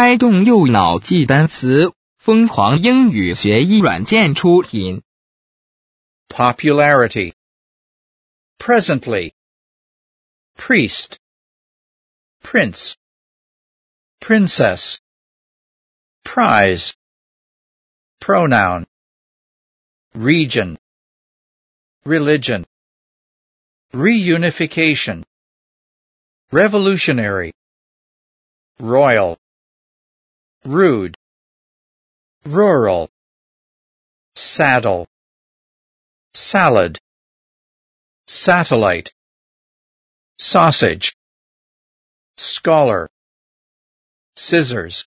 开动右脑记单词，疯狂英语学习软件出品。 Popularity. Presently. Priest. Prince. Princess. Prize. Pronoun. Region. Religion. Reunification. Revolutionary. Royal. Rude. Rural. Saddle. Salad. Satellite. Sausage. Scholar. Scissors.